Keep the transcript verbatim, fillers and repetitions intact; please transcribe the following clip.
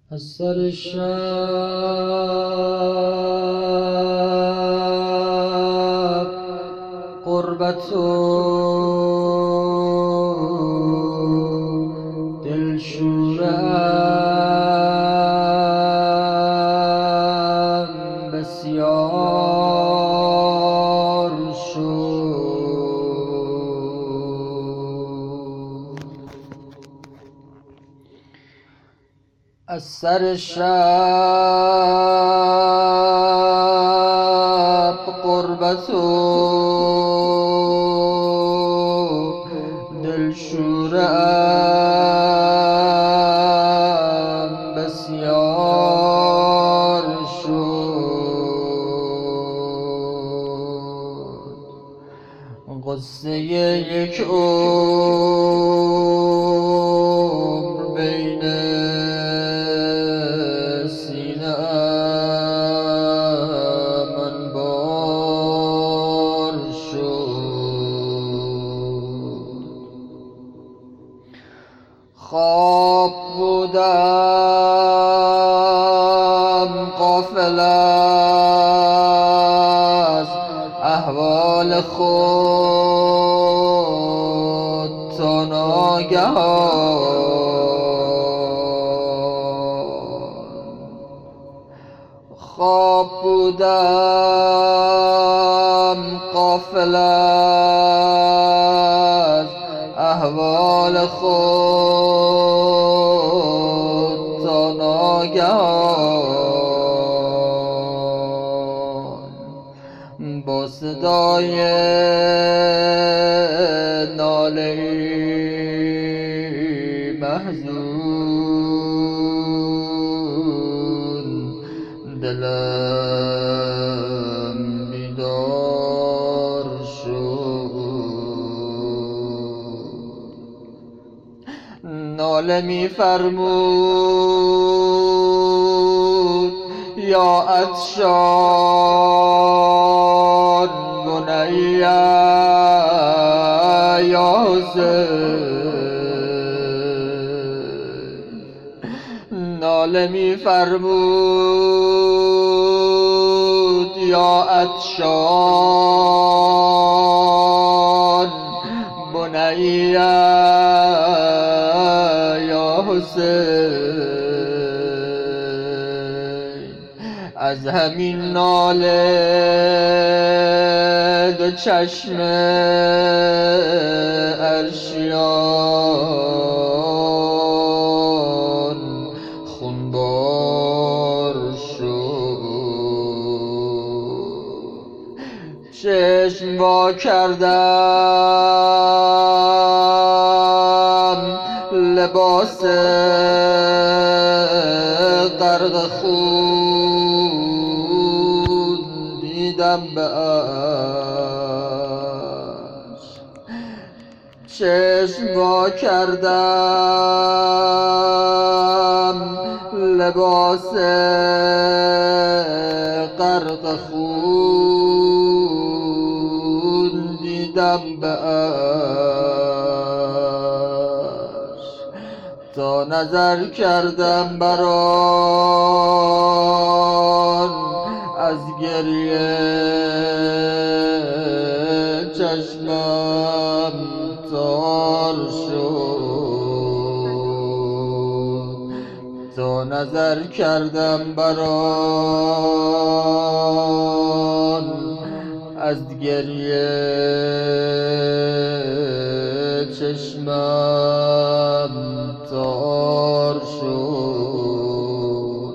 از سر شب غربت و دلشوره‌ام بسیار شد. از سر شب غربت و دلشوره‌ام بسیار شد. غصه یک عمر بین سینه‌ام انبار شد. خواب بودم غافل از احوال خود تا ناگهان. خواب بودم غافل از احوال خود تا ناگهان. با صدای ناله‌ای محزون دلم بیدار شد. ناله می فرمود یا عطشان بنی یا حسین. ناله می فرمود یا عطشان بنی یا حسین. از همین ناله دو چشم ارشیان خونبار شد. چشم وا کردم لباس غرق خون دیدم به اشک. چشم وا کردم لباس غرق خون دیدم به اشک. تا نظر کردم بر آن از گریه چشمم تار شد. تا نظر کردم بر آن از گریه چشمم